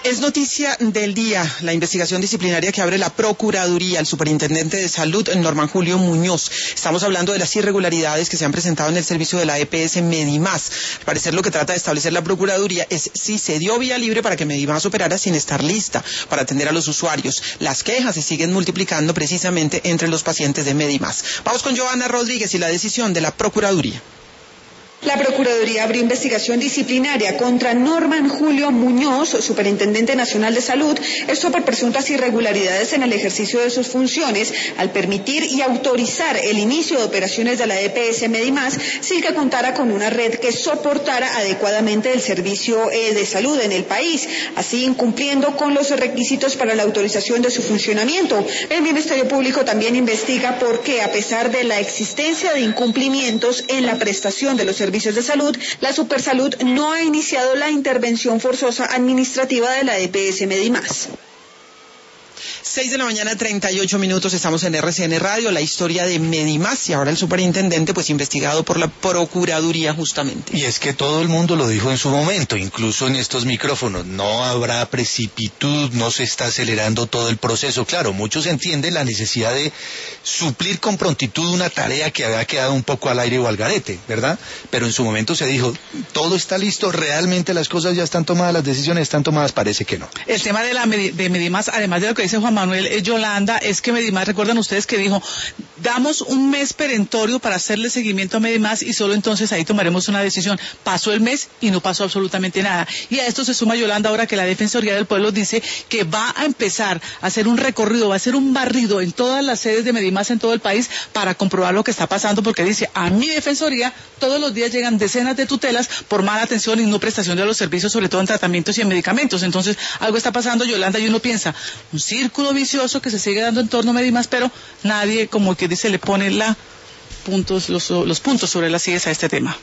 Es noticia del día la investigación disciplinaria que abre la Procuraduría al superintendente de Salud, Norman Julio Muñoz. Estamos hablando de las irregularidades que se han presentado en el servicio de la EPS Medimás. Al parecer lo que trata de establecer la Procuraduría es si se dio vía libre para que Medimás operara sin estar lista para atender a los usuarios. Las quejas se siguen multiplicando precisamente entre los pacientes de Medimás. Vamos con Joana Rodríguez y la decisión de la Procuraduría. La Procuraduría abrió investigación disciplinaria contra Norman Julio Muñoz, Superintendente Nacional de Salud, esto por presuntas irregularidades en el ejercicio de sus funciones al permitir y autorizar el inicio de operaciones de la EPS Medimás sin que contara con una red que soportara adecuadamente el servicio de salud en el país, así incumpliendo con los requisitos para la autorización de su funcionamiento. El Ministerio Público también investiga por qué, a pesar de la existencia de incumplimientos en la prestación de los servicios de salud, la Supersalud no ha iniciado la intervención forzosa administrativa de la EPS Medimás. 6:38 a.m, estamos en RCN Radio, la historia de Medimás, y ahora el superintendente pues investigado por la Procuraduría justamente. Y es que todo el mundo lo dijo en su momento, incluso en estos micrófonos, no habrá precipitud, no se está acelerando todo el proceso. Claro, muchos entienden la necesidad de suplir con prontitud una tarea que había quedado un poco al aire o al garete, ¿verdad? Pero en su momento se dijo, todo está listo, realmente las cosas ya están tomadas, las decisiones están tomadas, parece que no. El tema de Medimás, además de lo que dice Juan Manuel, Yolanda, es que Medimás, recuerdan ustedes que dijo, damos un mes perentorio para hacerle seguimiento a Medimás y solo entonces ahí tomaremos una decisión. Pasó el mes y no pasó absolutamente nada. Y a esto se suma, Yolanda, ahora que la Defensoría del Pueblo dice que va a empezar a hacer un recorrido, va a hacer un barrido en todas las sedes de Medimás en todo el país para comprobar lo que está pasando, porque dice, a mi Defensoría todos los días llegan decenas de tutelas por mala atención y no prestación de los servicios, sobre todo en tratamientos y en medicamentos. Entonces, algo está pasando, Yolanda, y uno piensa, un círculo vicioso que se sigue dando en torno a Medimás, pero nadie, como que dice, le pone los puntos sobre las sillas a este tema.